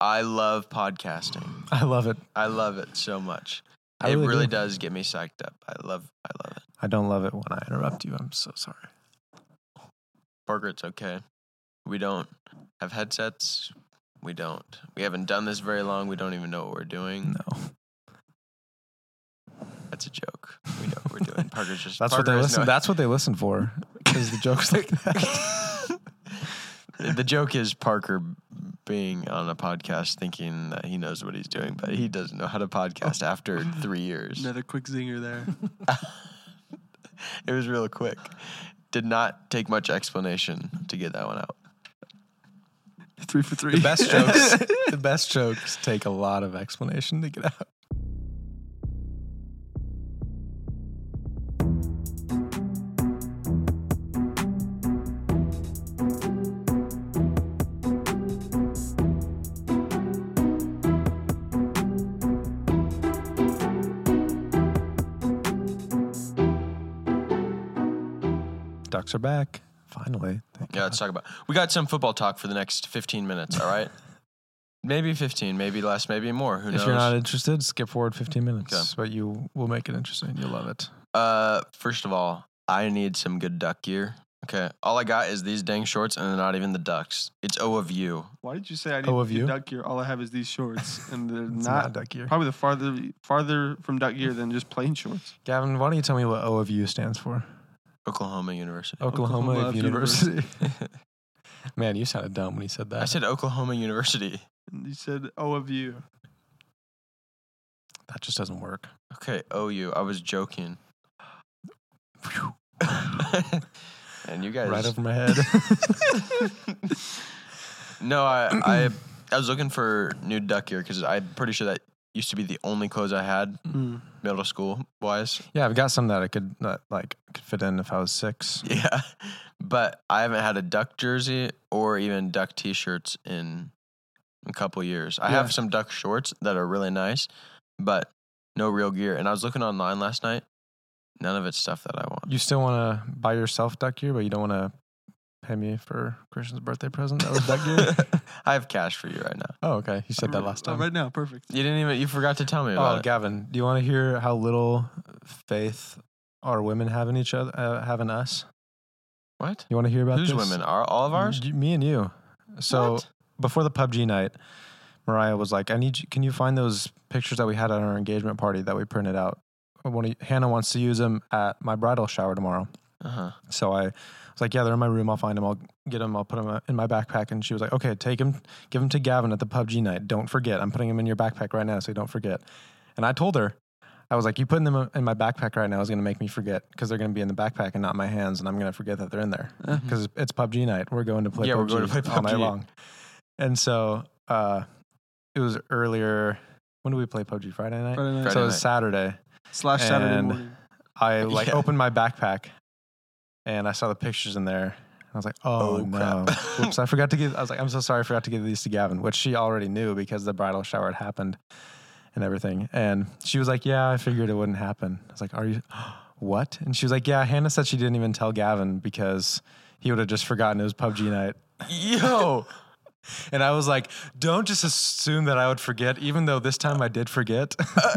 I love podcasting. I love it. I love it so much. I It really really do. does get me psyched up. I love it. I don't love it when I interrupt you. I'm so sorry. Parker, it's okay. We don't have headsets. We haven't done this very long. We don't even know what we're doing. No. That's a joke. We know what we're doing. Parker's just... That's Parker what they has listen. no- That's what they listen for. Is the jokes like that? The joke is Parker being on a podcast thinking that he knows what he's doing, but he doesn't know how to podcast after 3 years. Another quick zinger there. It was real quick. Did not take much explanation to get that one out. 3 for 3. The best jokes take a lot of explanation to get out. Ducks are back. Finally. Thank Yeah, let's God. talk about... We got some football talk for the next 15 minutes, all right? Maybe 15, maybe less, maybe more. Who knows? If you're not interested, skip forward 15 minutes. Okay. But you will make it interesting. You'll love it. First of all, I need some good duck gear. Okay, all I got is these dang shorts, and they're not even the ducks. It's O of U. Why did you say I need of you? duck gear? All I have is these shorts, and they're It's not duck gear. probably the farther from duck gear than just plain shorts. Gavin, why don't you tell me what O of U stands for? Oklahoma University. Oklahoma Oklahoma University. Man, you sounded dumb when you said that. I said Oklahoma University. And you said O of you. that just doesn't work. Okay, OU. I was joking. And you guys... Right over my head. No, I was looking for new duck gear because I'm pretty sure that used to be the only clothes I had middle school wise. Yeah, I've got some that I could fit in if I was 6. Yeah, but I haven't had a duck jersey or even duck t-shirts in a couple years. I Yeah. have some duck shorts that are really nice, but no real gear. And I was looking online last night. None of it's stuff that I want. You still want to buy yourself duck gear, but you don't want to pay me for Christian's birthday present? That was duck gear? I have cash for you right now. Oh, okay. You said that last time. Right now, perfect. You forgot to tell me about Oh, it. Gavin, do you want to hear how little faith our women have in each other, have in us? What? You want to hear about Whose this? women? Are all of ours? Me and you. So What? before the PUBG night, Mariah was like, can you find those pictures that we had at our engagement party that we printed out? Hannah wants to use them at my bridal shower tomorrow. Uh-huh. So I was like, yeah, they're in my room. I'll find them. I'll get them. I'll put them in my backpack. And she was like, okay, take them, give them to Gavin at the PUBG night. Don't forget. I'm putting them in your backpack right now so you don't forget. And I told her, I was like, you putting them in my backpack right now is going to make me forget because they're going to be in the backpack and not my hands. And I'm going to forget that they're in there because it's PUBG night. We're going to play PUBG we're going to play all night PUBG. long. And so it was earlier. When did we play PUBG? Friday night? Friday night. Friday So it was night. Saturday. / Saturday And- morning. I Yeah. opened my backpack and I saw the pictures in there. I was like, oh no. crap. Whoops, I was like, I'm so sorry, I forgot to give these to Gavin, which she already knew because the bridal shower had happened and everything. And she was like, yeah, I figured it wouldn't happen. I was like, are you, what? And she was like, yeah, Hannah said she didn't even tell Gavin because he would have just forgotten it was PUBG night. Yo! And I was like, don't just assume that I would forget, even though this time I did forget.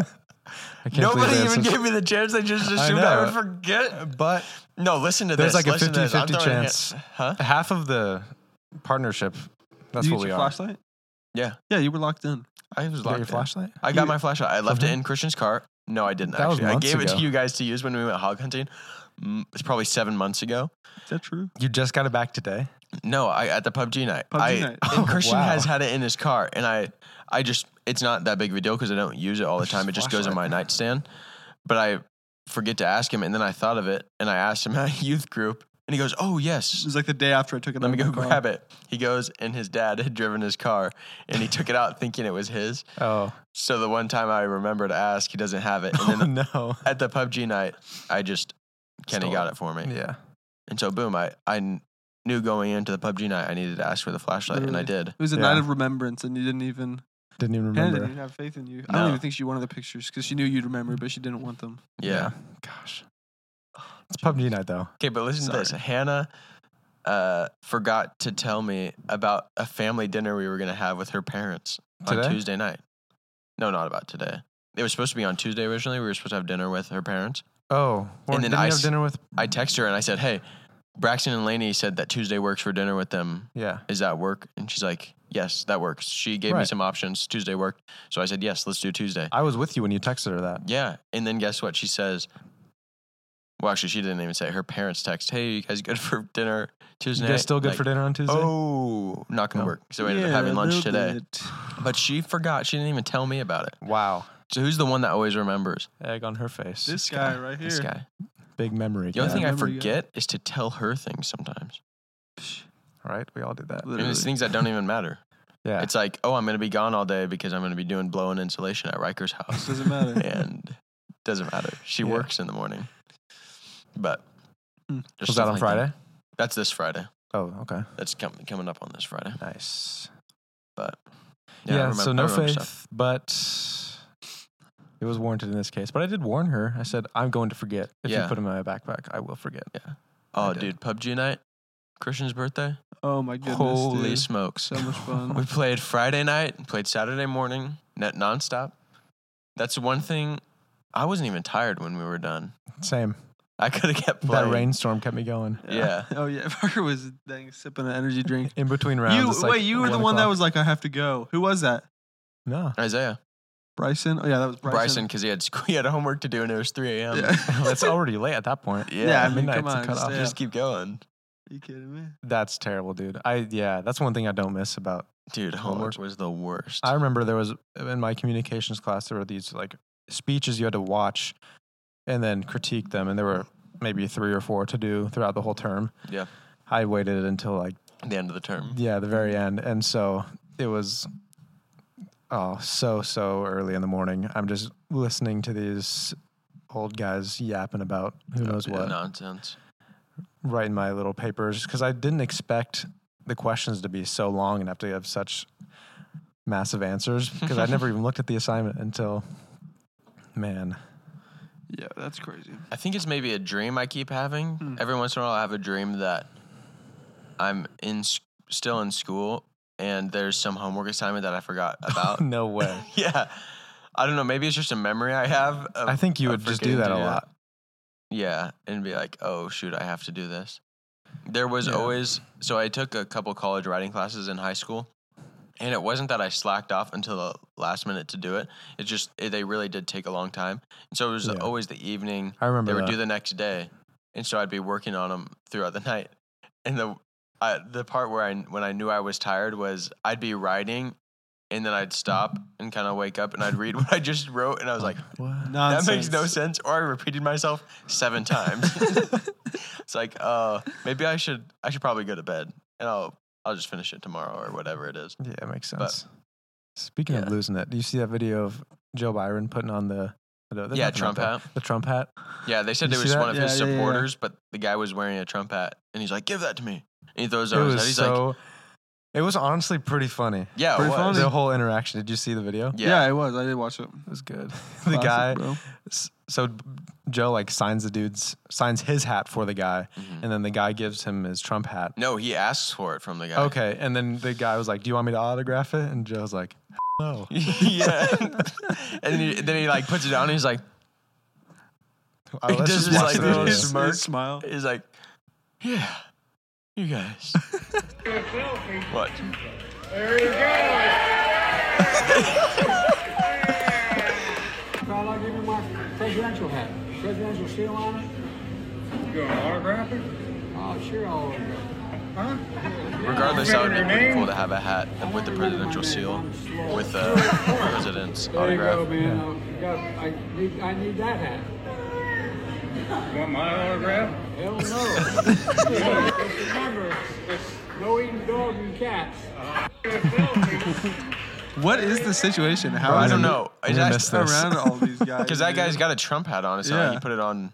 I can't believe Nobody they had even such- gave me the chance. They just I assumed I know. would forget. But No, listen to there's this. like a Listen to this. I'm 50-50 throwing chance. Huh? Half of the partnership, that's you what get we your are. flashlight? Yeah. Yeah, you were locked in. I was You got locked your in. flashlight? I got my flashlight. I left it in Christian's car. No, I didn't That was actually. I months gave it ago. to you guys to use when we went hog hunting. It's probably 7 months ago. Is that true? You just got it back today? No, at the PUBG night. PUBG night. And Christian wow. has had it in his car, and I just, it's not that big of a deal because I don't use it all the time. It just goes in my nightstand. But I forget to ask him, and then I thought of it, and I asked him at a youth group, and he goes, "Oh It yes, was like the day after I took it let out me of go my car. grab it." He goes, and his dad had driven his car, and he took it out thinking it was his. Oh, So the one time I remember to ask, he doesn't have it, and oh then no. at the PUBG night, Kenny Stole got it. it for me. Yeah. And so boom, I knew going into the PUBG night I needed to ask for the flashlight, and I Literally. did. It was a Yeah. night of remembrance, and you didn't even. Didn't even Hannah remember. didn't have faith in you. I No. don't even think she wanted the pictures because she knew you'd remember, but she didn't want them. Yeah. Gosh. It's PUBG night though. Okay, but listen to this. Sorry. Hannah forgot to tell me about a family dinner we were going to have with her parents on Today? Tuesday night. No, not about today. It was supposed to be on Tuesday originally. We were supposed to have dinner with her parents. Oh, And then didn't I you have s- dinner with? I texted her and I said, hey, Braxton and Lainey said that Tuesday works for dinner with them. Yeah. Is that work? And she's like, yes, that works. She gave me Right. some options. Tuesday worked. So I said, yes, let's do Tuesday. I was with you when you texted her that. Yeah. And then guess what? She says, well, actually, she didn't even say it. Her parents text, hey, you guys good for dinner Tuesday You night? guys still good Like, for dinner on Tuesday? Oh, not going to No. work. So we ended up Yeah, having a lunch little today. bit. But she forgot. She didn't even tell me about it. Wow. So who's the one that always remembers? Egg on her face. This guy right here. This guy. Big memory. The only guy. thing I remember you guys. forget is to tell her things sometimes. Right? We all do that. And Literally. it's things that don't even matter. Yeah. It's like, oh, I'm going to be gone all day because I'm going to be doing blowing insulation at Riker's house. Doesn't matter. And doesn't matter. She Yeah. works in the morning. But Hmm. there's Was stuff that on like Friday? That's this Friday. Oh, okay. That's coming up on this Friday. Nice. But Yeah, so no I remember faith, stuff. but it was warranted in this case. But I did warn her. I said, I'm going to forget. If you Yeah. put them in my backpack, I will forget. Oh, I did. dude, PUBG night, Christian's birthday. Oh my goodness. Holy dude. smokes! So much fun. We played Friday night, played Saturday morning, nonstop. That's one thing. I wasn't even tired when we were done. Same. I could have kept playing. That rainstorm kept me going. Yeah. Oh yeah. Parker was dang sipping an energy drink. In between rounds. it's like You were the 1 one that o'clock. was like, I have to go. Who was that? No. Isaiah, Bryson? Oh yeah, that was Bryson, because he had homework to do and it was 3 a.m. Yeah. That's already late at that point. Yeah, I mean, midnight's come on, the cutoff. stay Just keep going, you kidding me? That's terrible, dude. That's one thing I don't miss about. dude. Homework was the worst. I remember there was in my communications class there were these like speeches you had to watch and then critique them, and there were maybe 3 or 4 to do throughout the whole term. Yeah. I waited until like the end of the term. the very end, and so it was so early in the morning. I'm just listening to these old guys yapping about who knows Yeah, what, nonsense. writing my little papers because I didn't expect the questions to be so long and have to have such massive answers because I never even looked at the assignment until, man. Yeah, that's crazy. I think it's maybe a dream I keep having. Hmm. Every once in a while, I have a dream that I'm still in school and there's some homework assignment that I forgot about. No way. Yeah. I don't know. Maybe it's just a memory I have. Of, I think you of would just do forgetting that to a lot. Yeah. And be like, oh, shoot, I have to do this. There was Yeah. always, so I took a couple college writing classes in high school. And it wasn't that I slacked off until the last minute to do it. It just, they really did take a long time. And so it was Yeah. always the evening. I remember They would that. do the next day, and so I'd be working on them throughout the night. And the part where when I knew I was tired was I'd be writing, and then I'd stop and kind of wake up, and I'd read what I just wrote, and I was like, What? that makes no sense. Or I repeated myself 7 times. It's like, maybe I should probably go to bed, and I'll just finish it tomorrow or whatever it is. Yeah, it makes But- sense. Speaking of yeah. losing it, do you see that video of Joe Byron putting on the Yeah, Trump hat. The Trump hat. Yeah, they said You it see was that? one of his Yeah, yeah, yeah. supporters, but the guy was wearing a Trump hat, and he's like, "Give that to me." And he throws it It over his was head. He's like, so. It was honestly pretty funny. "Yeah, it Pretty was." funny. The whole interaction. Did you see the video? Yeah, it was. I did watch it. It was good. Classic, The guy. bro. So Joe like signs his hat for the guy, Mhm. and then the guy gives him his Trump hat. No, he asks for it from the guy. Okay, and then the guy was like, "Do you want me to autograph it?" And Joe's like, "No." Yeah. And then he like puts it down, and he's like, Let's does just this, watch like, the little video. smirk. His smile. he's like, "Yeah, you guys." What? Well, I'll give you my presidential hat. Presidential seal on it? You gonna autograph it? Oh, sure, I'll autograph it. Huh? Regardless, that would be pretty cool to have a hat with the presidential seal with the president's There you go, autograph. man. I need that hat. Want my autograph? Hell no. Just remember, no eating dogs and cats. What is the situation? How I is don't it know. I'm gonna miss this. around all these guys? Because that dude? guy's got a Trump hat on, so Yeah. he put it on.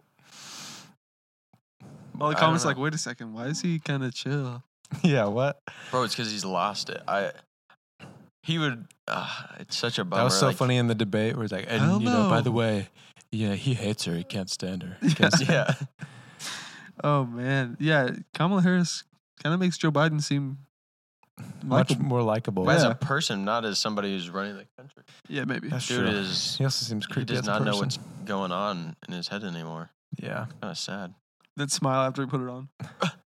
All the I comments don't like, wait a second, why is he kind of chill? Yeah, what? Bro, it's because he's lost it. He would. It's such a bummer. That was so like, funny in the debate where he's like, Hell and you know, by no. the way, yeah, he hates her. He can't stand her. He can't stand Yeah. Oh man, yeah, Kamala Harris Kind of makes Joe Biden seem Much likable. more likable. As Yeah. a person, not as somebody who's running the country. Yeah, maybe. That's Dude true. is He also seems he creepy. does as a not know person. what's going on in his head anymore. Yeah. Kind of sad. That smile after he put it on.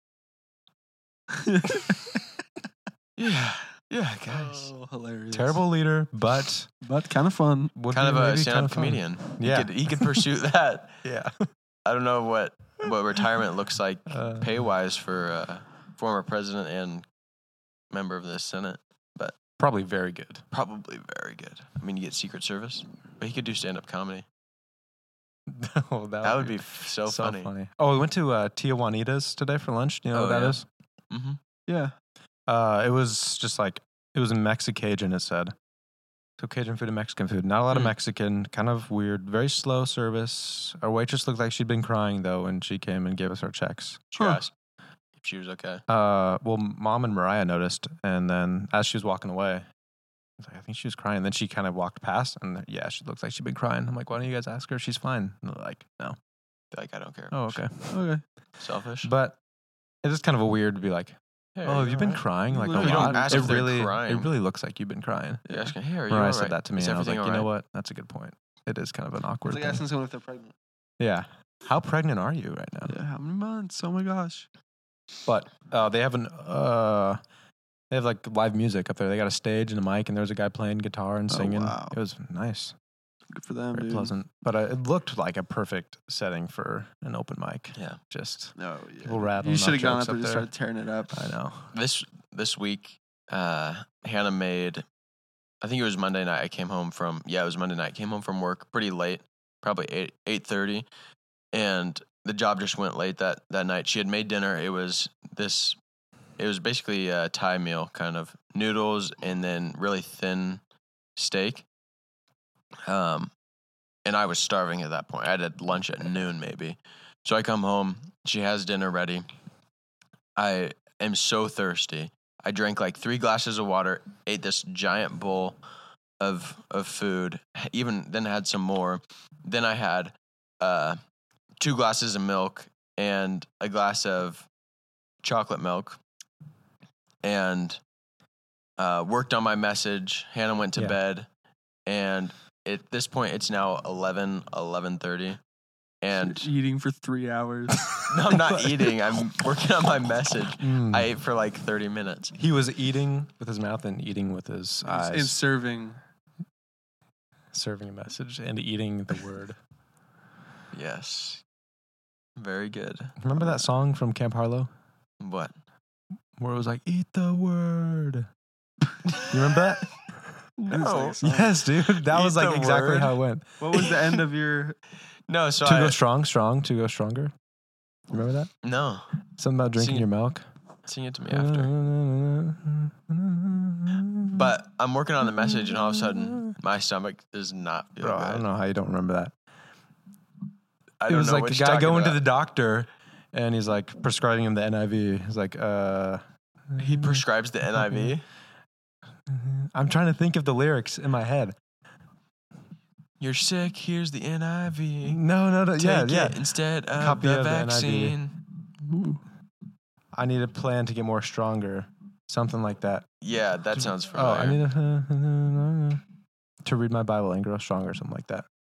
Yeah, yeah, guys. Oh, hilarious. Terrible leader, but but kind of fun. would Kind be of a maybe stand-up fun. comedian. Yeah. He could pursue that. Yeah. I don't know what retirement looks like Uh, pay wise for a former president and member of the Senate, but Probably very good. probably very good. I mean, you get Secret Service, but he could do stand-up comedy. Oh, That would be so funny. Oh, we went to Tia Juanita's today for lunch. Do you know Oh, what that yeah. is? Mm-hmm. Yeah. It was just like, it was Mexican, it said. So Cajun food and Mexican food. Not a lot of Hmm. Mexican, kind of weird, very slow service. Our waitress looked like she'd been crying though when she came and gave us our checks. She asked if she was okay. Well, Mom and Mariah noticed, and then as she was walking away, I was like, I think she was crying. Then she kind of walked past, and yeah, she looks like she'd been crying. I'm like, why don't you guys ask her if she's fine? And they're like, no. Like, I don't care. Oh, okay. Okay. Selfish. But it's just kind of a weird to be like, Hey, oh, are have you been alright? crying? Like You a don't lot. ask It if they're really, crying. it really looks like you've been crying. You're asking, hey, are you Mariah all said right? that to me, Is and I was like, everything you know all right? what? That's a good point. It is kind of an awkward It's like thing. asking someone if they're pregnant. Yeah. How pregnant are you right now? Yeah, how many months? Oh my gosh. But they have they have like live music up there. They got a stage and a mic, and there's a guy playing guitar and Oh, singing. wow. It was nice, Good for them, very dude. pleasant. But it looked like a perfect setting for an open mic. Yeah. Just No, yeah. people rattling. You should have off gone jokes up there and just there. started tearing it up. I know. This week, Hannah made, I think it was Monday night. It was Monday night. Came home from work pretty late, probably 8:30, and the job just went late that night. She had made dinner. It was basically a Thai meal, kind of noodles and then really thin steak. And I was starving at that point. I had lunch at noon maybe. So I come home. She has dinner ready. I am so thirsty. I drank like 3 glasses of water, ate this giant bowl of food, even then had some more. Then I had 2 glasses of milk and a glass of chocolate milk, and worked on my message. Hannah went to Yeah. bed, and at this point it's now 11:30, and Eating for 3 hours. no, I'm not eating. I'm working on my message. Mm. I ate for like 30 minutes. He was eating with his mouth and eating with his eyes, and serving. serving a message and eating the word. Yes. Very good. Remember that song from Camp Harlow What? where it was like, "Eat the word." You remember that? No. Yes, dude. That Eat was like the exactly word? how it went. What was the end of your? No, so To go strong, to go stronger. Remember that? no. Something about drinking Sing- your milk. Sing it to me after. But I'm working on the message, and all of a sudden, my stomach does not feel Bro, good. I don't know how you don't remember that. I It don't was know like what the you're guy talking going to about. the doctor, and he's like prescribing him the NIV. He's like, He prescribes the NIV. I'm trying to think of the lyrics in my head. You're sick. Here's the NIV. No. Take Yeah. it instead of Copy the of the NIV. vaccine. I need a plan to get more stronger. Something like that. Yeah, that sounds Oh, familiar. I need to read my Bible and grow stronger. Something like that.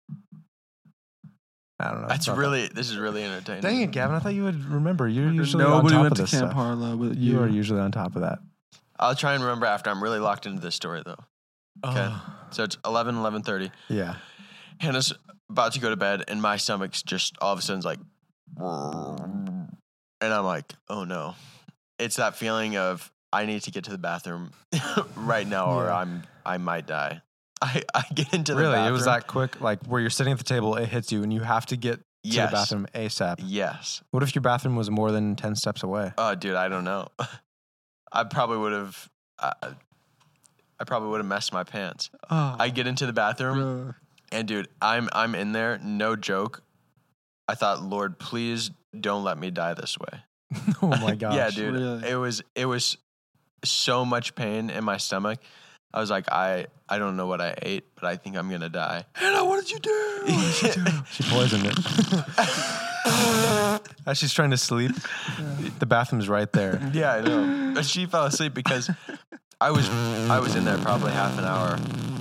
I don't know. That's It's not this is really entertaining. that. Dang it, Gavin! I thought you would remember. You're usually Nobody on top went of to this Camp stuff. Harlow, but You are usually on top of that. I'll try and remember after. I'm really locked into this story though. Okay. So it's 11:30. Yeah. Hannah's about to go to bed, and my stomach's just all of a sudden like, and I'm like, oh no. It's that feeling of I need to get to the bathroom right now, or Yeah. I might die. I get into the Really, bathroom. it was that quick. Like where you're sitting at the table, it hits you, and you have to get to Yes. the bathroom ASAP. Yes. What if your bathroom was more than 10 steps away? Oh, dude, I don't know. I probably would have. I probably would have messed my pants. Oh, I get into the bathroom, bruh. and dude, I'm in there. No joke. I thought, Lord, please don't let me die this way. Oh my gosh. Yeah, dude. Really? It was so much pain in my stomach. I was like, I don't know what I ate, but I think I'm gonna die. Hannah, what did you do? She poisoned it. As she's trying to sleep, the bathroom's right there. Yeah, I know. But she fell asleep because I was in there probably half an hour,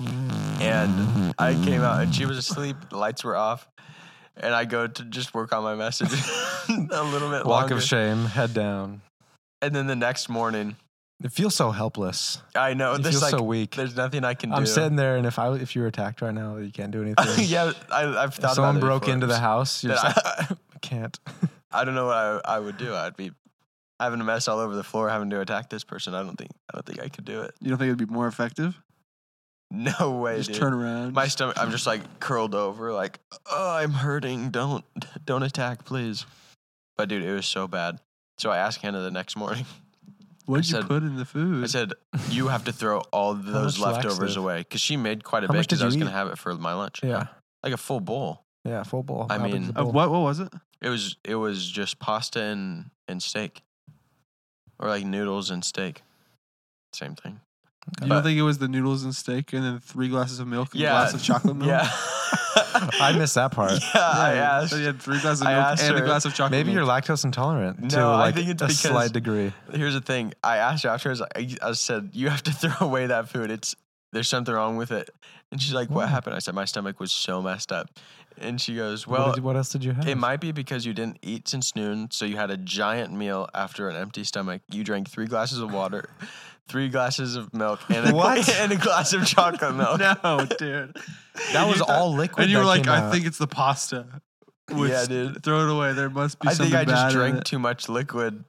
and I came out and she was asleep. The lights were off, and I go to just work on my message a little bit Walk longer. of shame, head down. And then the next morning, It feels so helpless. I know You there's feel like so weak. there's nothing I can do. I'm sitting there, and if you were attacked right now, you can't do anything. Yeah, I've If thought someone about it broke before. into the house, you're just like, That I can't. I don't know what I would do. I'd be having a mess all over the floor, having to attack this person. I don't think I could do it. You don't think it'd be more effective? No way, Just dude. turn around. My stomach. I'm just like curled over, like, oh, I'm hurting. Don't attack, please. But dude, it was so bad. So I asked Hannah the next morning. What'd I you said- put in the food? I said, you have to throw all those much leftovers laxative? away because she made quite a How bit much did because I was you gonna eat? have it for my lunch. Yeah. Like a full bowl. Yeah, full bowl. I How big is mean- the Of bowl? what was it? It was just pasta and steak, or like noodles and steak. Same thing. You don't think it was the noodles and steak and then 3 glasses of milk and a Yeah. glass of chocolate milk? Yeah. I missed that part. Yeah, I asked. So you had 3 glasses of I milk asked and a her- glass of chocolate Maybe you're milk. lactose intolerant to No, I like think it's a because- slight degree. Here's the thing. I asked her afterwards. I said, "You have to throw away that food. There's something wrong with it." And she's like, "What What? happened?" I said, "My stomach was so messed up." And she goes, What "Well, did- what else did you have? it might be because you didn't eat since noon, so you had a giant meal after an empty stomach. You drank 3 glasses of water, 3 glasses of milk, and What? and a glass of chocolate milk." No, dude. That was You thought- all liquid. And you were that like, came I out. think it's the pasta. Yeah, dude. Throw it away. There must be I something think I bad just in drank it. too much liquid.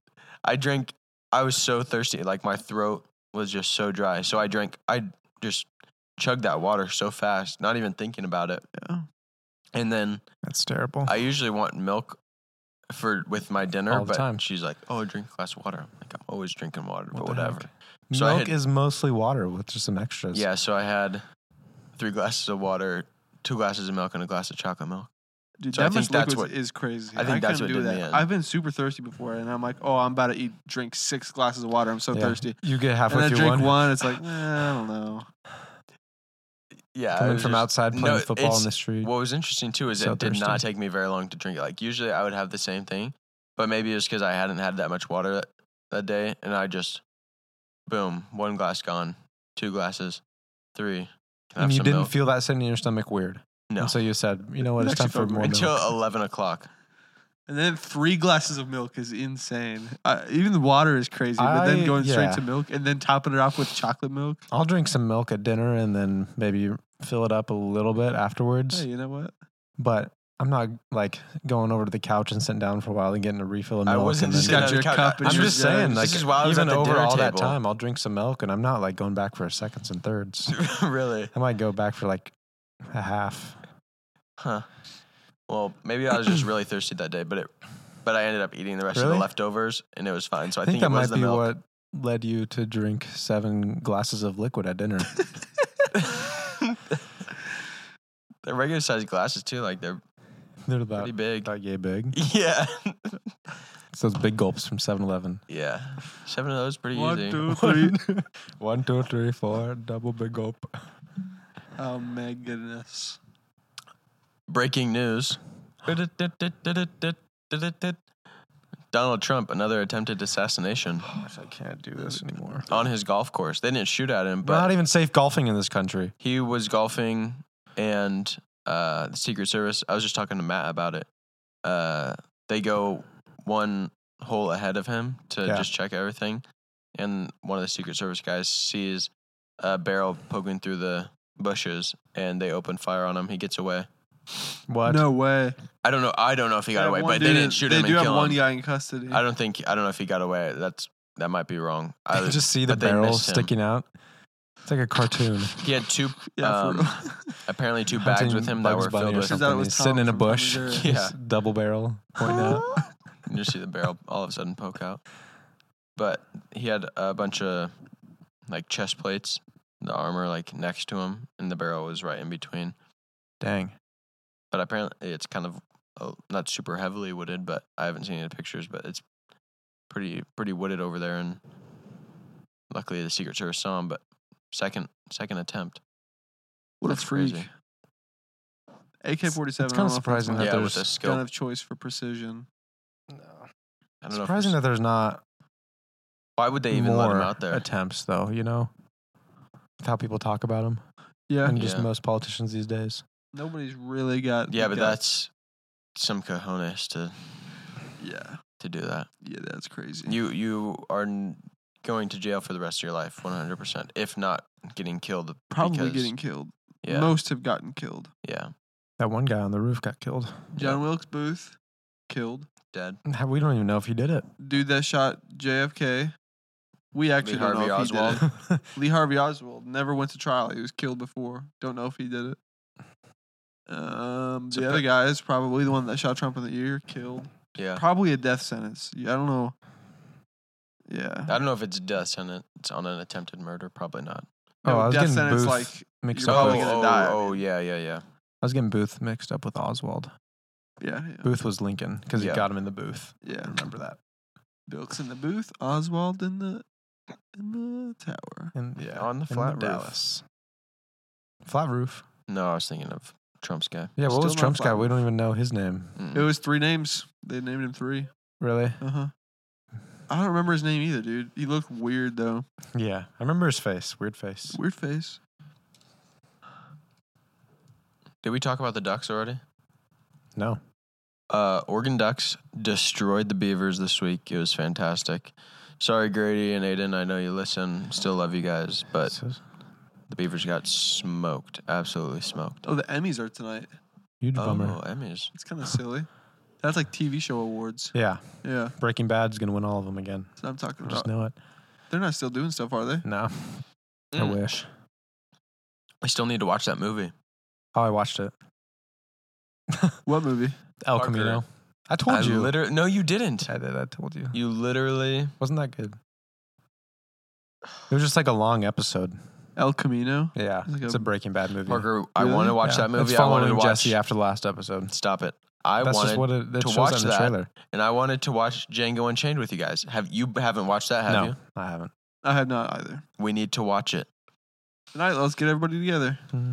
I was so thirsty. Like my throat was just so dry. So I just chugged that water so fast, not even thinking about it. Yeah. And then That's terrible. I usually want milk with my dinner, All the but time. she's like, "Oh, drink a glass of water." I'm like, I'm always drinking water, What but the whatever. heck? So I Milk had- is mostly water with just some extras. Yeah, so I had 3 glasses of water, 2 glasses of milk, and a glass of chocolate milk. Dude, So I that much think that's liquid what- is crazy. I think that's couldn't what do did me that. in. I've been super thirsty before, and I'm like, oh, I'm about to drink 6 glasses of water. I'm so Yeah. thirsty. You get And halfway then through drink one. one. It's like, I don't know. Yeah, it Coming was from just- outside no, playing football it's- in the street. What was interesting too is So it did not thirsty. take me very long to drink it. Like usually I would have the same thing, but maybe it was because I hadn't had that much water that day, and I just, boom, 1 glass gone, 2 glasses, 3. Can I have And you some didn't milk? feel that sitting in your stomach weird. No, And so you said, you know what, It it's time actually for felt more great. until milk. 11 o'clock. And then 3 glasses of milk is insane. Even the water is crazy, but then going straight yeah. to milk and then topping it off with chocolate milk. I'll drink some milk at dinner and then maybe fill it up a little bit afterwards. Hey, you know what? But I'm not like going over to the couch and sitting down for a while and getting a refill of I milk. wasn't and just then, got got your your cup and I'm you're just saying, like, this is while I was even at the over dinner all that table. time, I'll drink some milk, and I'm not like going back for seconds and thirds. Really? I might go back for like a half. Huh. Well, maybe I was just really thirsty that day, but I ended up eating the rest of Really? the leftovers, and it was fine. So I I think think that it was might the be milk. what led you to drink 7 glasses of liquid at dinner. They're regular sized glasses too. Like they're They're about, pretty big. about yay big. Yeah. It's those big gulps from 7-Eleven. Yeah. 7 of those pretty One, easy. 2, 3. 1, 2, 3, 4, double big gulp. Oh my goodness. Breaking news. Donald Trump, another attempted assassination I can't do this anymore. on his golf course. They didn't shoot at him, but Not even safe golfing in this country. he was golfing, and the Secret Service, I was just talking to Matt about it. They go 1 hole ahead of him to Yeah. just check everything. And one of the Secret Service guys sees a barrel poking through the bushes, and they open fire on him. He gets away. What? No way. I don't know if he got That away, one but they dude- didn't shoot They him do and have kill one him. guy in custody. I don't know if he got away. That might be wrong. I You just see the but they barrel missed him. sticking out. It's like a cartoon. He had 2 Yeah, for real. apparently 2 bags Hunting with him that Bugs were Bunny filled or with Turns out something. it was He's Tom sitting in a from Tom and bush. Jerry. Yeah. Just double barrel pointing out. You just see the barrel all of a sudden poke out. But he had a bunch of like chest plates, the armor like next to him, and the barrel was right in between. Dang. But apparently it's kind of not super heavily wooded, but I haven't seen any pictures, but it's pretty wooded over there, and luckily the Secret Service saw him, but second attempt. What That's a freak. crazy. AK-47. It's kind of surprising that Yeah, with there's a gun scope. of choice for precision. I don't know. surprising that there's not Why would they even let more him out there? attempts, though. You know, with how people talk about him Yeah. and just Yeah. most politicians these days. Nobody's really got. Yeah, the but guts. that's some cojones Yeah. to do that. Yeah, that's crazy. You are going to jail for the rest of your life, 100%. If not getting killed, Probably because- getting killed. Yeah, Most have gotten killed. yeah, That one guy on the roof got killed. John Wilkes Booth, killed. dead. We don't even know if he did it. Dude that shot JFK. We actually don't know Harvey if he did Oswald. it. Lee Harvey Oswald never went to trial. He was killed before. Don't know if he did it. The other guy is probably the one that shot Trump in the ear, killed. Yeah, Probably a death sentence. I don't know. Yeah. I don't know if it's death sentence on an attempted murder. Probably not. Oh, I was death getting sentence Booth like mixed you're up. probably With, gonna die. Oh, yeah. I was getting Booth mixed up with Oswald. yeah. Booth was Lincoln because Yeah. he got him in the booth. Yeah. Remember that? Bilks in the booth, Oswald in the tower. And yeah, On the in flat roof. Dallas. Flat roof. No, I was thinking of Trump's guy. Yeah, what Still was not Trump's flat guy? We roof. don't even know his name. Mm. It was 3 names. They named him 3. Really? Uh-huh. I don't remember his name either, dude. He looked weird though. Yeah, I remember his face. Weird face. Weird face. Did we talk about the Ducks already? No. Oregon Ducks destroyed the Beavers this week. It was fantastic. Sorry, Grady and Aiden. I know you listen. Still love you guys, but the Beavers got smoked. Absolutely smoked. Oh, the Emmys are tonight. Huge bummer. Oh, Emmys. It's kind of silly. That's like TV show awards. Yeah, Yeah, Breaking Bad's gonna win all of them again. that's what I'm talking I just about. know it. They're not still doing stuff, are they? No, I Mm. wish. I still need to watch that movie. Oh, I watched it. What movie? El Parker. Camino. I told you. No, you didn't. I did. I told you. You literally. Wasn't that good? It was just like a long episode. El Camino. Yeah, Like it's a Breaking Bad movie. Parker, I Really? want to watch Yeah. that movie. It's I wanted to following watch. Jesse after the last episode. Stop it. I That's wanted just what it to shows watch on the that, trailer. and I wanted to watch Django Unchained with you guys. Haven't watched that? Have No, you? I haven't. I have not either. We need to watch it. Tonight, let's get everybody together.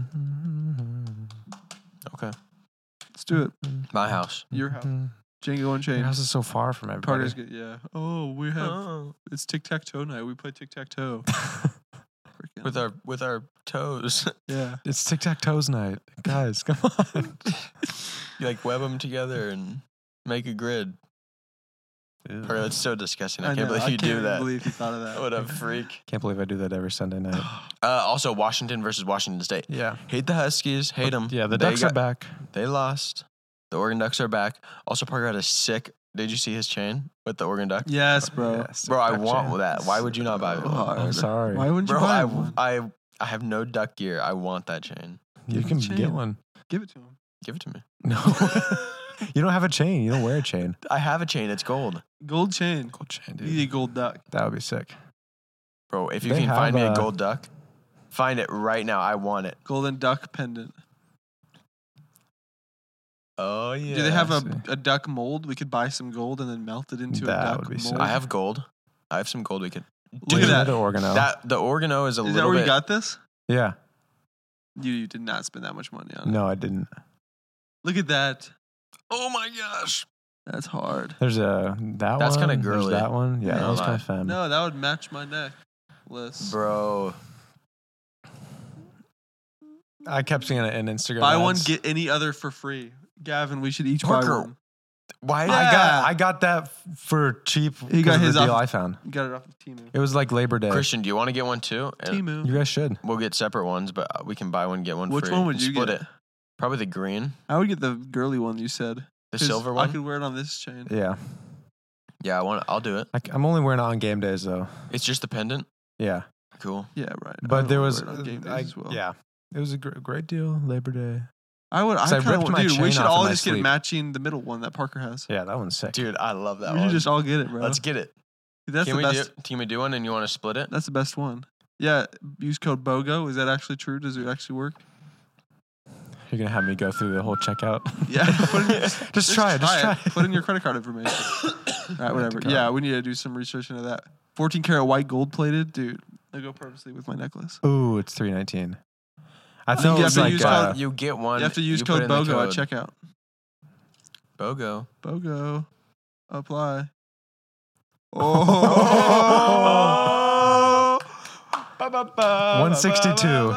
Okay. Let's do it. My house. Your house. Django Your Unchained. house is so far from everybody. Carter's good. Yeah. Oh, we have. It's tic tac toe night. We play tic tac toe. With our toes. Yeah. It's tic tac toes night, guys. Come on. You like web them together and make a grid. Parker, that's so disgusting. I can't know, believe you do that. believe you thought of that. What a freak. Can't believe I do that every Sunday night. Also, Washington versus Washington State. Yeah. Hate the Huskies. Hate them. Yeah, the Ducks are back. They lost. The Oregon Ducks are back. Also, Parker had a sick. Did you see his chain with the Oregon Duck? Yes, bro. Yes, Bro, I Duck want chain. that. Why would you not buy So it? hard. I'm sorry. Why wouldn't you Bro, buy one? I have no duck gear. I want that chain. You Give can the get chain. one. Give it to him. Give it to me. No. You don't have a chain. You don't wear a chain. I have a chain. It's gold. Gold chain. Gold chain, You need a dude. gold duck. That would be sick. Bro, if you They can find me have, a gold duck, find it right now. I want it. Golden duck pendant. Oh, yeah. Do they have I a duck mold? We could buy some gold and then melt it into That a duck would be mold. sick. I have gold. I have some gold we could. Look at that. The Oregano. The Oregano is a Is that little where bit. you got this? Yeah. You did not spend that much money on it. No, I didn't. Look at that. Oh my gosh. That's hard. There's that That's one. kinda There's girly. that one. Yeah, No that was lie. kind of femme. No, that would match my necklace. Bro. I kept seeing it in Instagram. Buy one, ads. get any other for free. Gavin, we should each Parker, buy one. Why? Yeah. I got that for cheap. He got because of his the deal off- I found. You got it off of Timu. It was like Labor Day. Christian, do you want to get one too? And Timu. You guys should. We'll get separate ones, but we can buy one, get one Which free. one would you Split get? it. Probably the green. I would get the girly one you said. The 'Cause silver I one? could wear it on this chain. Yeah. Yeah, I'll do it. I'm only wearing it on game days though. It's just the pendant. Yeah. Cool. Yeah, right. I But would there wear was it on game days I- as well. yeah. It was a great deal. Labor Day. I would. I So I kind ripped of my dude. We chain should off in all my just get sleep. matching the middle one that Parker has. Yeah, that one's sick. Dude, I love that We one. should just all get it, bro. Let's get it. That's Can the we best. do one and you want to split it? That's the best one. Yeah. Use code BOGO. Is that actually true? Does it actually work? You're gonna have me go through the whole checkout. Yeah. Put in, Just try it. Just try it. Put in your credit card information. All right, whatever. card. Yeah, we need to do some research into that. 14 karat white gold plated, dude. I go purposely with my necklace. Ooh, it's $319. I No, think you it's have to like use code- You get one. You have to use put code in the BOGO at code. checkout. BOGO. BOGO. Apply. Oh. 162.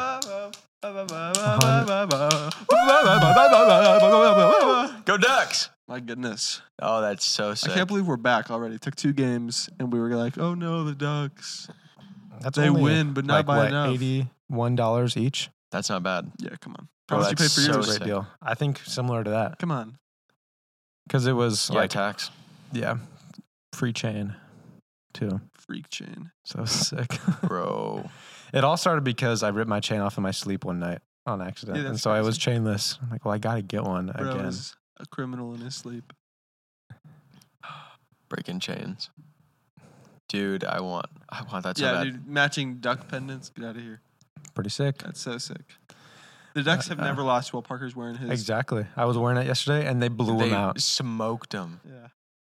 Go Ducks! My goodness. Oh, that's so sick. I can't believe we're back already. Took 2 games and we were like, oh no, the Ducks. That's They only, win, but not like, by what, enough. $81 each. That's not bad. Yeah, come on. Bro, How much you pay that's for so yours? Great sick. deal. I think similar to that Come on. because it was Yeah, like tax. free chain too. Freak chain. So sick. Bro. It all started because I ripped my chain off in my sleep one night on accident, Yeah, and that's so I was crazy. chainless. I'm like, well, I gotta get one Bro again. is a criminal in his sleep. Breaking chains. Dude, I want that so Yeah, bad. dude. Matching duck pendants. Get out of here. Pretty sick. That's so sick. The Ducks have never lost while Parker's wearing his. Exactly. I was wearing it yesterday, and they blew They them out. smoked them. Yeah.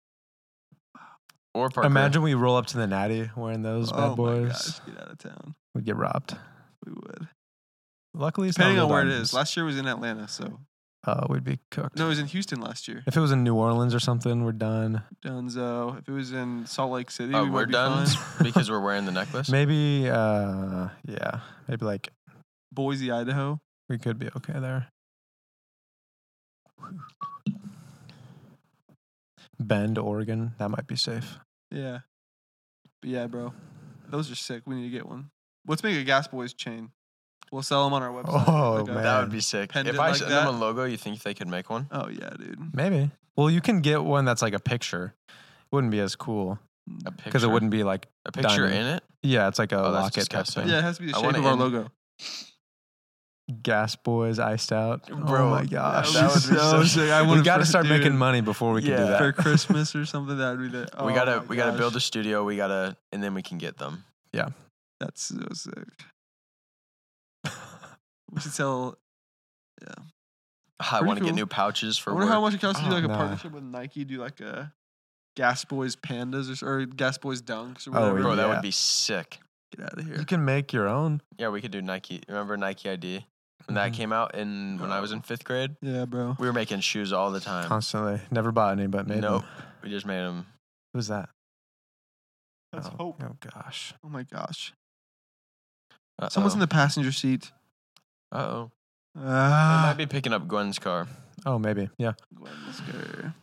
Or Parker. Imagine we roll up to the Natty wearing those bad Oh my boys. gosh, get out of town. We'd get robbed. We would. Luckily, it's Depending not on real where it diamonds. is. Last year was in Atlanta, so We'd be cooked. no, it was in Houston last year. If it was in New Orleans or something, we're done. Dunzo. If it was in Salt Lake City, Oh, we we're would be done fine. because we're wearing the necklace. Maybe, yeah, maybe like Boise, Idaho. we could be okay there. Bend, Oregon, that might be safe. Yeah. But yeah, bro. Those are sick. We need to get one. Let's make a Gas Boys chain. We'll sell them on our website. Oh, Like a- man. That would be sick. Pendant If I like send that? them a logo, you think they could make one? Oh, yeah, dude. Maybe. Well, you can get one that's like a picture. It wouldn't be as cool A picture. because it wouldn't be like, a picture diamond. in it. yeah, it's like a Oh, that's locket type disgusting. thing. Yeah, it has to be the I shape want of it our in- logo. Gas Boys iced out. Bro, oh my gosh. that would be so sick. I we wanna got to first start do making it money before we can do Yeah. that. for Christmas or something. That would be the. we oh gotta my we gotta build a gosh. studio. And then we can get them. That's so sick. We should sell. I Pretty want to cool. get new pouches I for wonder work. how much it costs to do Oh, like a nah. partnership with Nike. Do like a Gas Boys Pandas or Gas Boys Dunks or Oh, whatever. Bro, that Yeah. would be sick. Get out of here. You can make your own. Yeah, we could do Nike. Remember Nike ID when that Mhm. came out? And when I was in 5th grade, Yeah, bro. we were making shoes all the time. Constantly. Never bought any, but made Nope. them. We just made them. Who's that? That's oh, hope. Oh, gosh. Oh my gosh. Uh-oh. Someone's in the passenger seat. Uh-oh. They Ah. might be picking up Gwen's car. Oh, maybe. Yeah. Let's go.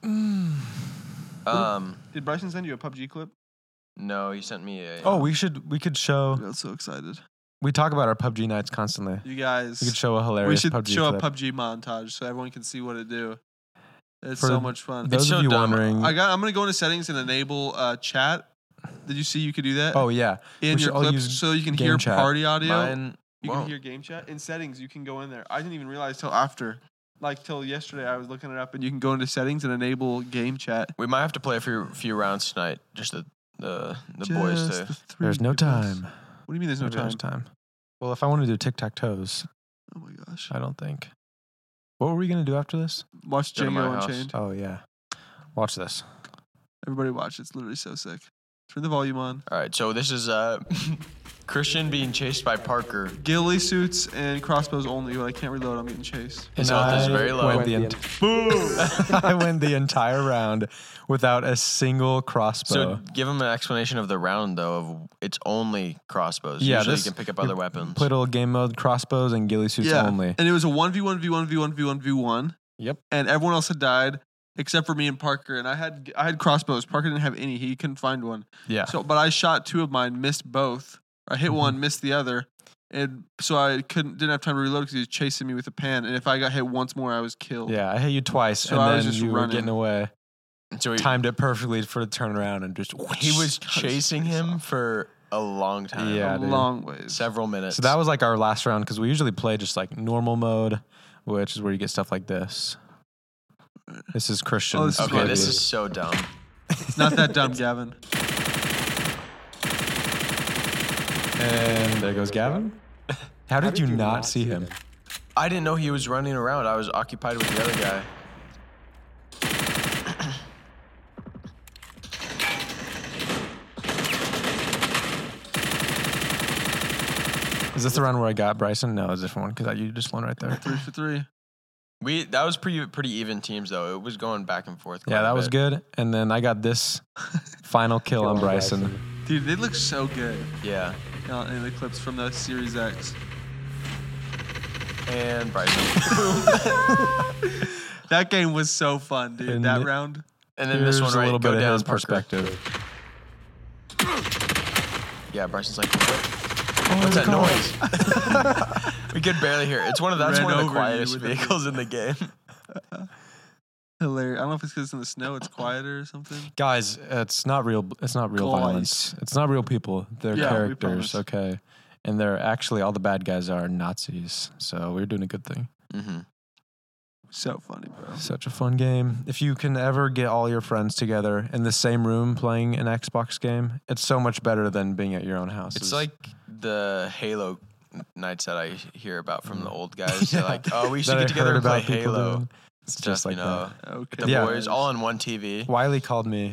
Did Bryson send you a PUBG clip? No, he sent me a. Oh, we could show. I'm so excited. We talk about our PUBG nights constantly. You guys. We could show a We hilarious should PUBG show clip. a PUBG montage so everyone can see what it do. It's For so much fun. Those so of you dumb. wondering. I'm gonna go into settings and enable chat. Did you see you could do that? Oh, yeah. in we your should all clips use so you can game hear chat. party audio. Mine. You can won't. hear game chat in settings. You can go in there. I didn't even realize till after, like till yesterday. I was looking it up, and you can go into settings and enable game chat. We might have to play a few rounds tonight. Just the boys Just to. the three There's no of us. time. What do you mean? There's no Maybe time. There's time. Well, if I want to do tic-tac-toes, Oh my gosh! I don't think. What were we going to do after this? Watch Go to my Django house. Unchained. Oh, yeah. Watch this. Everybody watch. It's literally so sick. Turn the volume on. All right, so this is Christian being chased by Parker. Ghillie suits and crossbows only. But I can't reload. I'm getting chased. His health is very low. I went the entire round without a single crossbow. So give him an explanation of the round though. Of it's only crossbows. Yeah, Usually this- you can pick up other weapons. Played a little game mode, crossbows and ghillie suits only. And it was a 1v1v1v1v1v1. Yep. And everyone else had died except for me and Parker. And I had crossbows. Parker didn't have any. He couldn't find one. Yeah. So, but I shot 2 of mine, missed both. I hit one, missed the other, and so I didn't have time to reload because he was chasing me with a pan. And if I got hit once more, I was killed. Yeah, I hit you twice, So I and was then just you were running. getting away. So Timed it perfectly for the turnaround and just. he was Cut his chasing face him off. for a long time. Yeah, a dude. long ways. Several minutes. So that was like our last round because we usually play just like normal mode, which is where you get stuff like this. This is Christian. Oh, this is okay. what This it is so dumb. It's not that dumb, Gavin. And there goes Gavin. How did you not see him? I didn't know he was running around. I was occupied with the other guy. Is this the round where I got Bryson? No, it's a different one because you just won right there. 3 for 3. That was pretty even teams though. It was going back and forth. Yeah, that was good. And then I got this final kill on Bryson. Dude, they look so good. Yeah. In the clips from the Series X. And Bryson. That game was so fun, dude. And that round. And then this one a right, little go bit of down his Parker. perspective. Yeah, Bryson's like, what's that noise? We could barely hear it. That's one of Ran the over you quietest with a- vehicles in the game. Hilarious. I don't know if it's because it's in the snow, it's quieter or something. Guys, it's not real. It's not real Guys. violence. It's not real people. They're Yeah, we characters. promise. Okay, and they're actually all the bad guys are Nazis. So we're doing a good thing. Mm-hmm. So funny, bro. Such a fun game. If you can ever get all your friends together in the same room playing an Xbox game, it's so much better than being at your own house. It's like the Halo nights that I hear about from the old guys. They're like, oh, we should that get I together heard and play about people Halo. doing. It's just like that. Okay. The Yeah. boys all on one TV. Wiley called me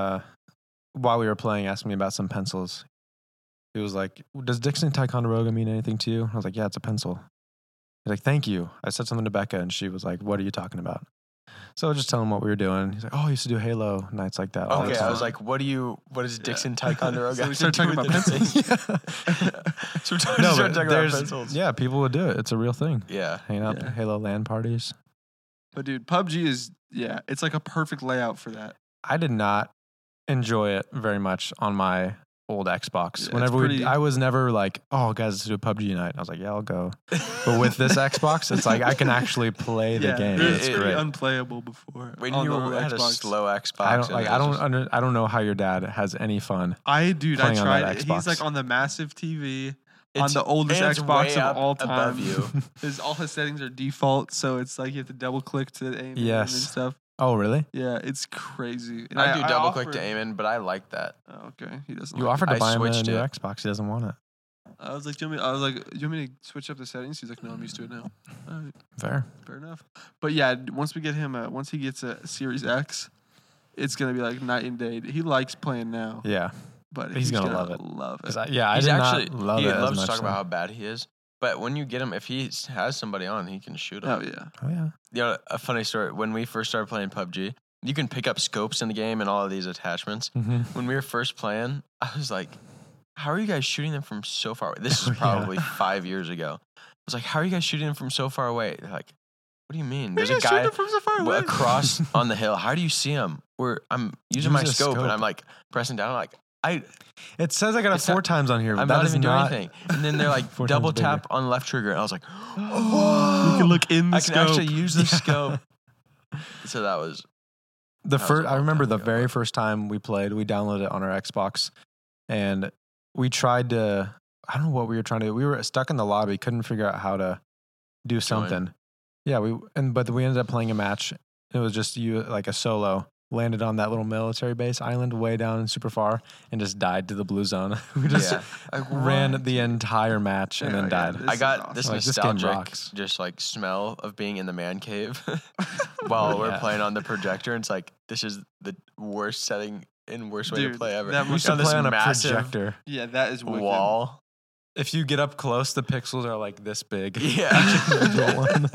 while we were playing, asked me about some pencils. He was like, does Dixon Ticonderoga mean anything to you? I was like, yeah, it's a pencil. He's like, thank you. I said something to Becca, and she was like, what are you talking about? So I just tell him what we were doing. He's like, oh, I used to do Halo nights like that. all the Okay, I time." was like, what is Dixon Ticonderoga? So we have started to do talking with about this pencils. thing? So we started no, talking but about there's, pencils. yeah, people would do it. It's a real thing. Yeah. Hanging out Yeah. at Halo LAN parties. But dude, PUBG is it's like a perfect layout for that. I did not enjoy it very much on my old Xbox. Yeah, it's Whenever pretty- I was never like, oh, guys, let's do a PUBG night. I was like, yeah, I'll go. But with this Xbox, it's like I can actually play the game. It's It's pretty great. unplayable before. When on you the old had a Xbox. slow Xbox. I don't and like. it I was don't just- I don't know how your dad has any fun. I playing on tried that it. Xbox. He's like on the massive TV on It's- the oldest and it's Xbox way of up all time. above you. All his settings are default, so it's like you have to double click to aim in Yes. and stuff. Oh, really? Yeah, it's crazy. And I do double click offered- to aim in, but I like that. Oh, okay, he doesn't. You like offered I to buy him a switched new it. Xbox. He doesn't want it. it. I was like, do you want me to switch up the settings? He's like, no, I'm used to it now. All right, Fair. fair enough. But yeah, once we get him, once he gets a Series X, it's gonna be like night and day. He likes playing now, Yeah. but He's gonna love it. Love it. 'Cause I He's did actually not love he it as loves to much. talk so- about how bad he is. But when you get him, if he has somebody on, he can shoot him. Oh yeah. Oh yeah. You know, a funny story. When we first started playing PUBG, you can pick up scopes in the game and all of these attachments. Mm-hmm. When we were first playing, I was like, how are you guys shooting them from so far away? This is Oh, yeah. probably 5 years ago. I was like, how are you guys shooting them from so far away? They're like, what do you mean? There's a guy from so far away. across on the hill. How do you see him? I'm using my Use a scope, scope. and I'm like pressing down. I'm like, It says I got it It's 4 not- times on here. But I'm that not is even doing not, anything. And then they're like, 4 times double bigger. tap on left trigger. And I was like, You can look in the I scope. can actually use the Yeah. scope. So that was The That was a first, I long remember time the ago, very but- first time we played, we downloaded it on our Xbox, and we tried to. I don't know what we were trying to do. We were stuck in the lobby, couldn't figure out how to do something. Yeah, but we ended up playing a match. It was just you, like a solo. Landed on that little military base island way down super far, and just died to the blue zone. We just yeah. Like, ran what? the entire match and Yeah, then yeah, died. this I is got awesome. this Like, this game nostalgic, rocks. just like smell of being in the man cave while we're Yeah. playing on the projector. It's like this is the worst setting and worst way Dude, to play ever. that We must used to on this play on a massive projector. Yeah, that is wicked. wall. If you get up close, the pixels are like this big. Yeah.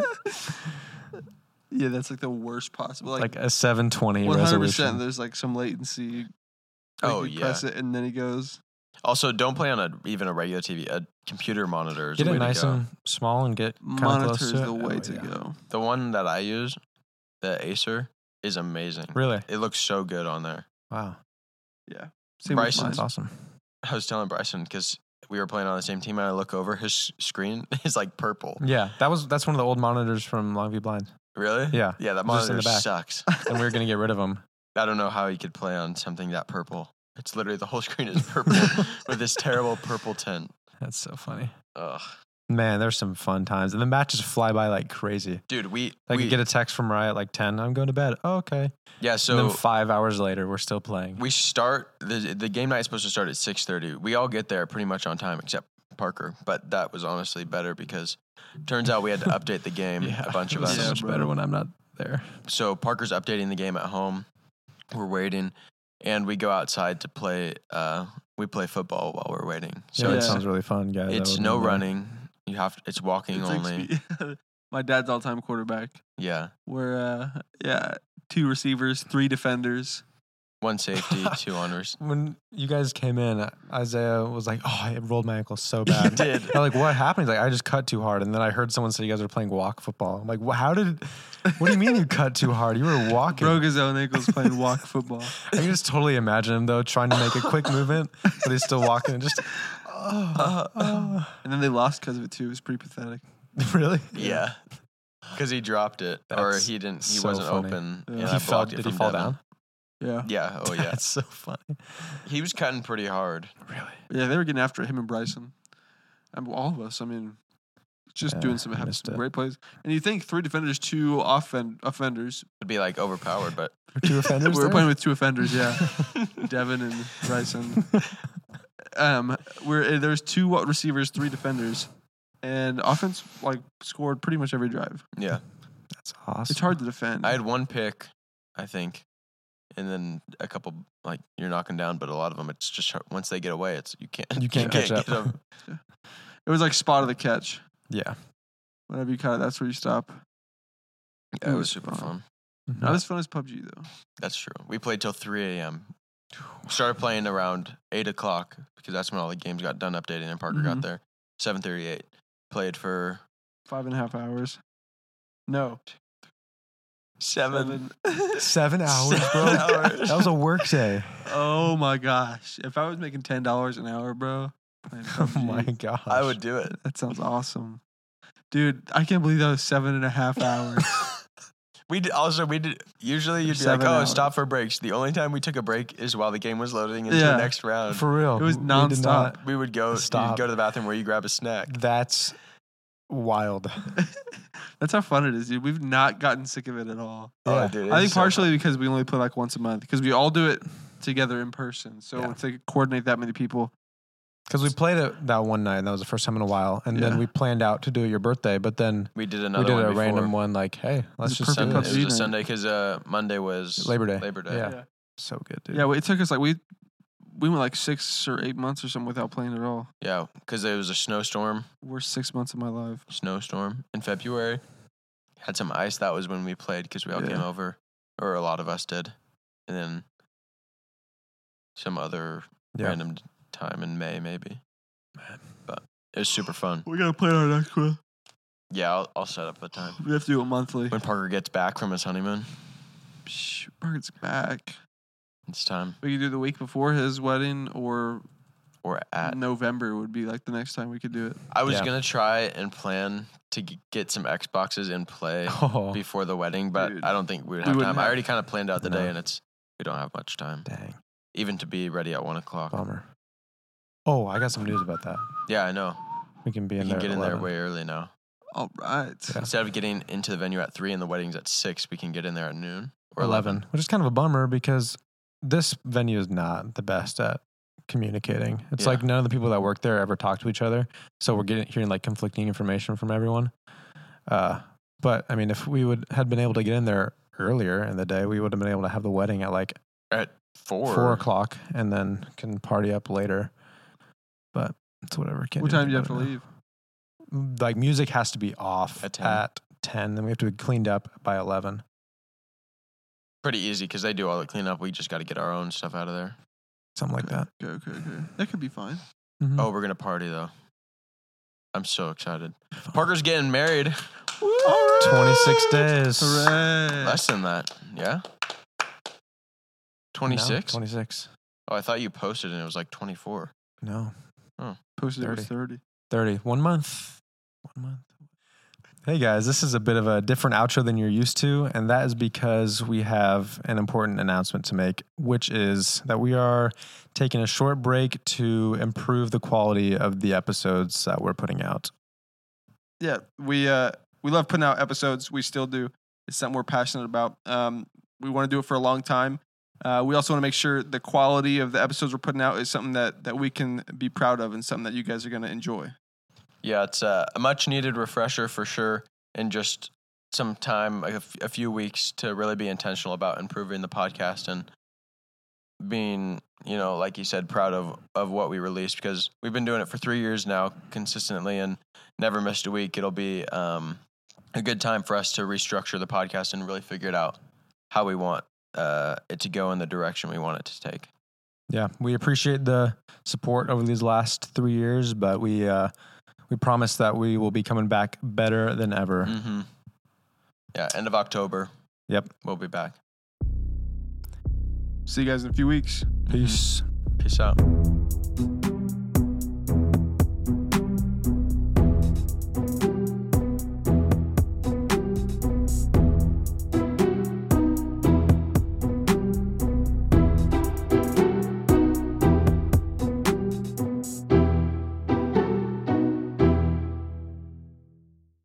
Yeah, that's like the worst possible. like a 720 100%. resolution. There's like some latency. Oh, you yeah. press it and then he goes. Also, don't play on even a regular TV. A computer monitor is Get the way it nice to go. and small and get kind of Monitor's close to the it. way Oh, to yeah. go. The one that I use, the Acer, is amazing. Really? It looks so good on there. Wow. Yeah. Same Bryson- with That's mine. awesome. I was telling Bryson because we were playing on the same team, and I look over, his screen is like purple. Yeah, that's one of the old monitors from Longview Blind, Really? Yeah. Yeah, that Just in monitor the back. sucks. and we were gonna get rid of them. I don't know how he could play on something that purple. It's literally the whole screen is purple with this terrible purple tint. That's so funny. Ugh. Man, there's some fun times, and the matches fly by like crazy. Dude, we Get a text from Riot like 10. I'm going to bed. Oh, okay. yeah, and so then 5 hours later, we're still playing. we start the game night is supposed to start at 6:30. We all get there pretty much on time except Parker, but that was honestly better because turns out we had to update the game a bunch of it's us. so much bro. better when I'm not there. So Parker's updating the game at home. We're waiting. and we go outside to play. We play football while we're waiting. So Yeah, Yeah. it sounds really fun, guys. I it's would no love that. running. It's walking It's like only. my dad's all-time quarterback. Yeah, We're 2 receivers, 3 defenders. 1 safety, 2 honors. When you guys came in, Isaiah was like, "Oh, I rolled my ankle so bad." did. I'm like, what happened? He's like, I just cut too hard. And then I heard someone say you guys are playing walk football. I'm like, what do you mean you cut too hard? You were walking. Broke his own ankles playing walk football. I can just totally imagine him though, trying to make a quick movement, but he's still walking and just, And then they lost because of it too. It was pretty pathetic. really? Yeah, because he dropped it, or That's he didn't. He so wasn't funny. open. Yeah. And He I fell, blocked it did he from fall Devin. down? Yeah. Yeah. Oh yeah. That's so funny. He was cutting pretty hard. Really? Yeah, they were getting after him and Bryson. All of us. I mean, just Yeah, doing some, I having missed some it. great plays. And you think 3 defenders, 2 offenders. It'd be like overpowered, but Two offenders. We were there? playing with 2 offenders, yeah. Devin and Bryson. There's 2 receivers, 3 defenders. And offense scored pretty much every drive. yeah. That's awesome. It's hard to defend. I had 1 pick, I think, and then a couple you're knocking down, but a lot of them it's just once they get away, you can't catch up. get 'em. It was like spot of the catch. Yeah. Whenever you cut it, that's where you stop. Yeah, it was super fun. Not as fun as PUBG though. That's true. We played till 3 a.m. Started playing around 8 o'clock because that's when all the games got done updating and Parker got Mhm. there. 7:38. Played for 5.5 hours. No. 7. 7 hours, bro. That was a work day. Oh my gosh. If I was making $10 an hour, bro. playing Oh PUBG, my gosh. I would do it. That sounds awesome. Dude, I can't believe that was 7.5 hours. We did. Usually, you'd be 7 like, "Oh, hours. stop for breaks." The only time we took a break is while the game was loading into Yeah. the next round. For real. It was We did nonstop. not- We would go Stop. you'd go to the bathroom where you grab a snack. That's wild. That's how fun it is, dude. We've not gotten sick of it at all. Yeah. Oh, dude, I think it's so partially because we only play once a month because we all do it together in person. So Yeah. to coordinate that many people. Because we played it that one night, and that was the first time in a while. And Yeah. then we planned out to do your birthday, but then We did we another did one a before. random one like, hey, let's It's a just do perfect It this. was PUBG a night. Sunday because Monday was Labor Day. Labor Day. Yeah. So good, dude. Yeah, it took us we went 6 or 8 months or something without playing at all. Yeah, because it was a snowstorm Worst 6 months of my life. in February. Had some ice. That was when we played because we all Yeah. came over, or a lot of us did, and then some other Yeah. random time in May maybe. But it was super fun. We gotta play our next one. Yeah, I'll set up a time We have to do it monthly. when Parker gets back from his honeymoon. Bergen's back. It's time. We could do the week before his wedding or Or at. November would be the next time we could do it. I was Yeah. gonna try and plan to get some Xboxes in play Oh, before the wedding, but Dude. I don't think we would We have wouldn't time. I have- already kind of planned out the No. day, and we don't have much time, dang. even to be ready at 1 o'clock. Bummer. Oh, I got some news about that. Yeah, I know. We can be We in can there. get at in there 11. way early now. All right. Yeah. Instead of getting into the venue at 3 and the wedding's at 6, we can get in there at noon or 11, which is kind of a bummer because this venue is not the best at communicating. It's Yeah. like none of the people that work there ever talk to each other. So we're hearing conflicting information from everyone. But I mean, if we had been able to get in there earlier in the day, we would have been able to have the wedding at At 4. 4 o'clock and then can party up later. But it's whatever. Can't What do time do you anything have to about leave? it now. Like music has to be off At at 10. 10. Then we have to be cleaned up by 11. Pretty easy because they do all the cleanup. We just got to get our own stuff out of there. Something like that. Okay. That could be fine. Mhm. Oh, we're going to party though. I'm so excited. Parker's getting married. 26 days. Hooray. Less than that. Yeah? 26? 26. Oh, I thought you posted and it was 24. No. Posted it was 30. 30. 1 month. 1 month. Hey guys, this is a bit of a different outro than you're used to, and that is because we have an important announcement to make, which is that we are taking a short break to improve the quality of the episodes that we're putting out. Yeah, we love putting out episodes. We still do. It's something we're passionate about. We want to do it for a long time. We also want to make sure the quality of the episodes we're putting out is something that we can be proud of and something that you guys are going to enjoy. Yeah, it's a much needed refresher for sure, and just some time, a few weeks to really be intentional about improving the podcast and being, like you said, proud of what we released, because we've been doing it for 3 years now consistently and never missed a week. It'll be a good time for us to restructure the podcast and really figure it out how we want it to go in the direction we want it to take. Yeah, we appreciate the support over these last 3 years, but we promise that we will be coming back better than ever. Mm-hmm. Yeah, end of October. Yep. We'll be back. See you guys in a few weeks. Peace. Peace out.